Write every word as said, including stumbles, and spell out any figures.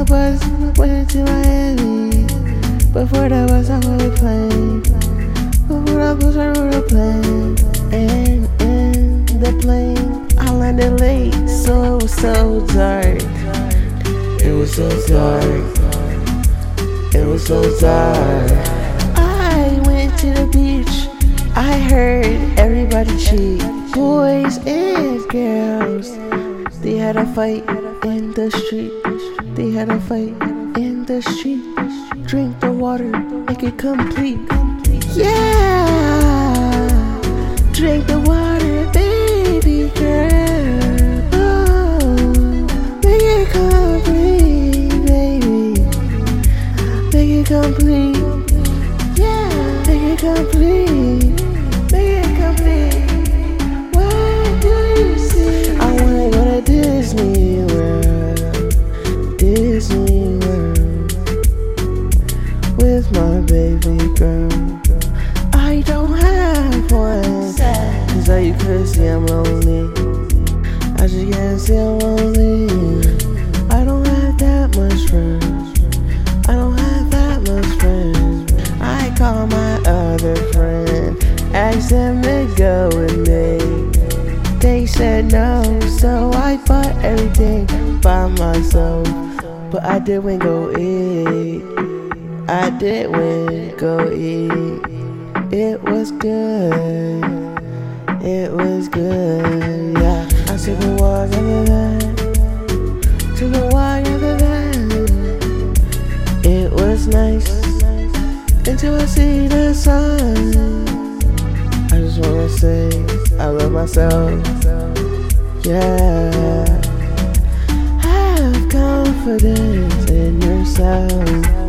a bus, went to Miami. Before that bus, I rode a plane. Before that bus, I rode a plane. And in the plane, I landed late, so it was so dark. It was so dark. It was so dark. I went to the beach. I heard everybody cheat. Boys and girls. They had a fight in the street. They had a fight in the street. Drink the water, make it complete. Yeah. Drink the water, baby girl. Oh, make it complete, baby. Make it complete. Yeah. Make it complete. Make it complete. What do you see? I wanna go to Disney World. Disney World. With my baby girl. I don't have one. So you could see I'm lonely. I just can't see I'm lonely. I don't have that much friends. I don't have that much friends. I call my other friend, asked them to go with me. They said no, so I bought everything by myself. But I did win go eat. I did win go eat. It was good. It was good, yeah. I took a walk after that. Took a walk after that. It was nice until I see the sun. I just wanna say I love myself, yeah. Have confidence in yourself.